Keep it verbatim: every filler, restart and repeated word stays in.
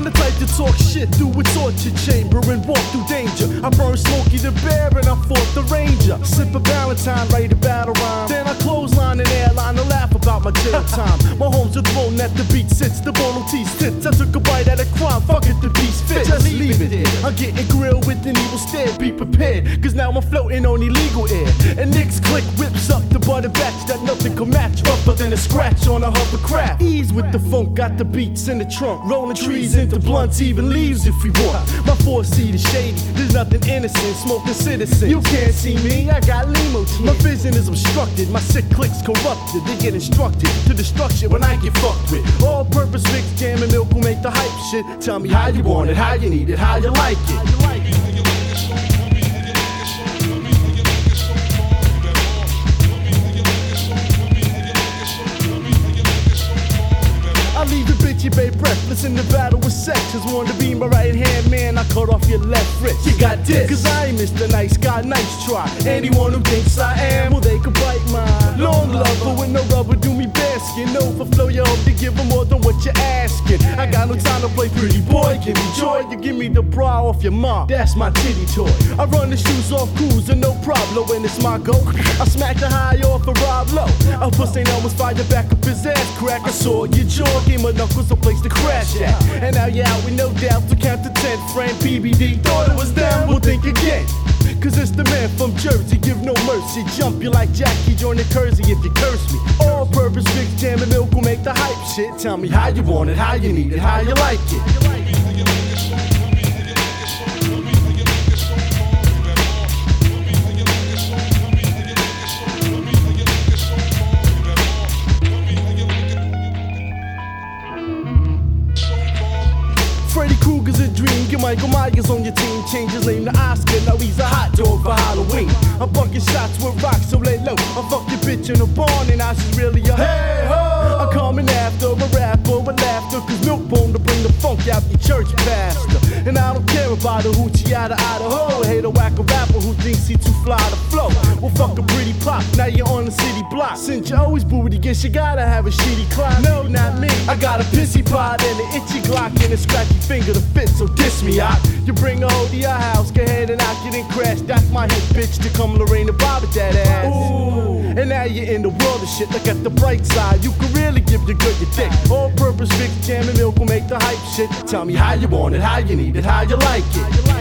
I'm the type to talk shit through a torture chamber and walk through danger. I burn Smokey the Bear and I fought the Ranger. Sip a Valentine, write a battle rhyme. Then I clothesline an airline to laugh about my jail time. My home's a throne at the beat sits, the bone teeth sits. I took a bite at a crime, fuck it, the piece fits. Just leave it here. I'm getting grilled with an evil stare, be prepared. Cause now I'm floating on illegal air. And Nick's click whips up the butter batch that nothing can match. Rougher than a scratch on a hovercraft. Ease with the funk, got the beats in the trunk. Rolling trees into blunts, even leaves if we want. My four seat is shady, there's nothing innocent. Smoking citizen, you can't see me, I got limo tears. My vision is obstructed, my sick clicks corrupted. They get instructed to destruction when I get fucked with. All purpose mix, jam and milk will make the hype shit. Tell me how you want it, how you need it, how you like it. How you like it. I leave the bitchy babe breathless in the battle with sex. Just wanted to be my right hand man, I cut off your left wrist. You got this, cause I ain't Mister Nice Guy, nice try. Anyone who thinks I am, well they could bite mine. Long lover with no rubber, do me basket. Overflow, you hope to give them more than what you're asking. I got no time to play pretty boy, give me joy. You give me the bra off your mom, that's my titty toy. I run the shoes off cruising, no problem when it's my go. I smack the high off of Rob Lowe. I put Saint Elmo's fire back up his ass crack. I saw your jaw, gave my knuckles a place to crash at. And now you're out with no doubt to count to ten. Friend P B D thought it was them, we'll think again. Cause it's the man from Jersey, give no mercy. Jump you like Jackie, join the Kersey if you curse me. All purpose mix, jam and milk will make the hype shit. Tell me how you want it, how you need it, how you like it. Freddy Krueger's a dream, get Michael Myers on your team. Change his name to Oscar, now he's a hot dog for Halloween. I'm bucking shots with rocks, so lay low. I fuck your bitch in the barn and now she's really a hey ho. I'm coming after a rapper with laughter, cause milk bone to bring the funk out your church pastor. And I don't care about a hoochie out of Idaho. Hate a whack a rapper who thinks he too fly to flow. Well fuck a pretty pop, now you're on the city block. Since you always booty, guess you gotta have a shitty climb. No, not me, I got a pissy pot and an itchy Glock and a scratchy finger to fit, so diss me out. You bring a hoe to your house, go ahead and knock it and crash. That's my hit bitch to come Lorena Bob with that ass. Ooh. And now you're in the world of shit, look at the bright side. You can really give your good your dick. All purpose mix, jam and milk will make the hype shit. Tell me how you want it, how you need it, how you like it.